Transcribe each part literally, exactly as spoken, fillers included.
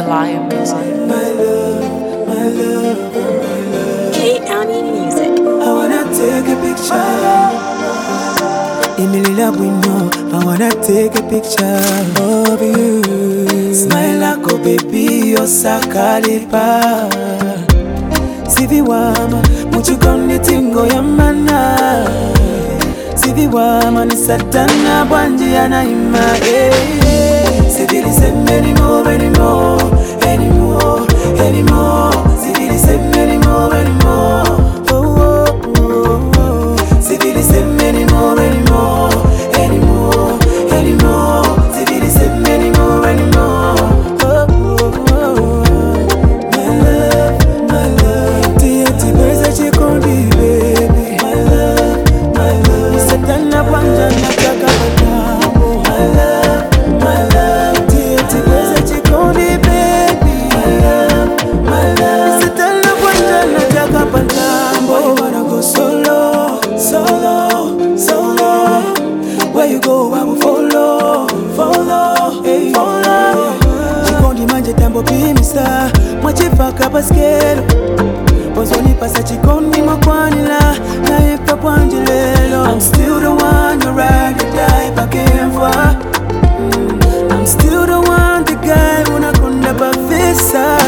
Goliath music. My love, my love, my love. K County Music. I wanna take a picture. Emily Bueno, I wanna take a picture of you. Smile like a baby, osakalipa. Sivi wama, muchukoni tingo ya mana. Sivi wama ni satana bwanji anaima. Sivi listen anymore, anymore, anymore, anymore. Sivi listen anymore, anymore. Oh, oh, oh, oh. Sivi listen anymore, anymore, anymore, anymore. Sivi listen anymore, anymore. Oh, oh, oh. My love, my love. Tieti beza chikondi, baby. My love, my love. Satana panja nataka matambo. My love, my love. Tieti beza chikondi, baby. My love, my love. Satana panja nataka matambo. Why you wanna go solo, solo, solo? Where you go, I will follow, follow, hey, follow. Chikondi manje tambo pimisa, mwachifaka baskelo. Pozoni pasa chikondi mwakwanila, na ipa pwanjilelo. I'm still the one you ride or die back and forth. Mm, I'm still the one, the guy unakonda bafisa.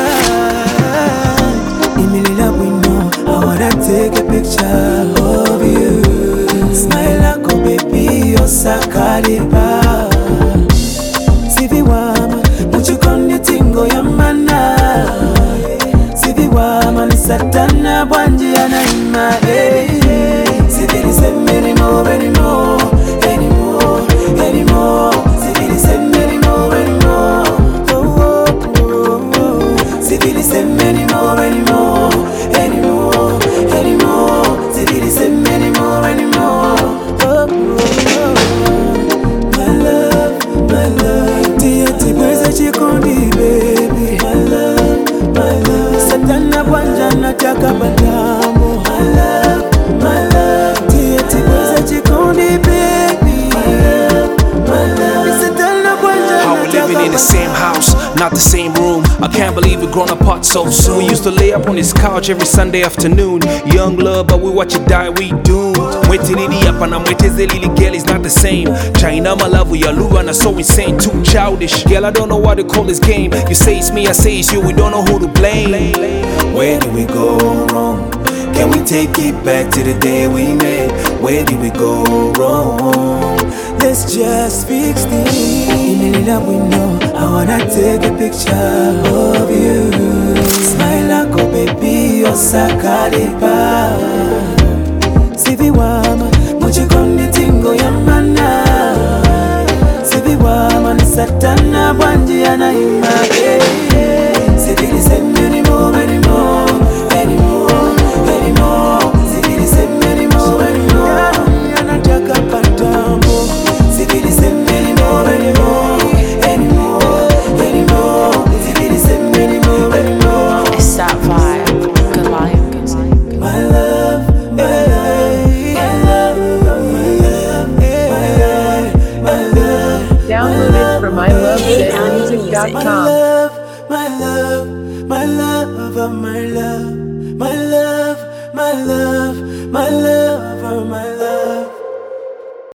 Emily Bueno, I wanna take a picture of you. Smile like a baby, osakalipa. Sivi wama, muchukoni tingo ya mana. Sivi wama ni satana bwanji anaima. Sivi listen anymore, anymore, anymore, anymore. Sivi listen anymore, anymore. Oh, oh, oh, oh. Sivi listen anymore, anymore, anymore, anymore. Sivi listen anymore, anymore. Oh, oh, oh. My love, my love. Tieti bweza chikondi, baby. My love, my love. Satana bwanja nataka matambo. My love, my love. Tieti bweza chikondi, baby. My love, my love. Satana bwanja How we living in the same house, not the same room. I can't believe we're grown apart so soon. We used to lay up on this couch every Sunday afternoon. Young love, but we watch it die, we doomed. Waiting it up and I'm waiting the little girl is not the same. China, my love, we are Luan, are so insane, too childish. Girl, I don't know what to call this game. You say it's me, I say it's you, we don't know who to blame. Where did we go wrong? Can we take it back to the day we met? Where did we go wrong? Let's just fix things. Emily Bueno, I wanna take a picture of you. Smile like a baby, osakalipa. Sivi wama, muchukoni tingo ya mana. Sivi wama ni satana bwanji anaima. Sivi listen anymore, anymore, anymore, anymore. Sivi listen anymore, anymore. Anataka patambo. Sivi listen anymore, anymore, anymore, anymore. Sivi listen anymore, anymore. It's that vibe. Goliath music. My love, my love, my love, my love, my love, my love. Download it from I love this music dot com.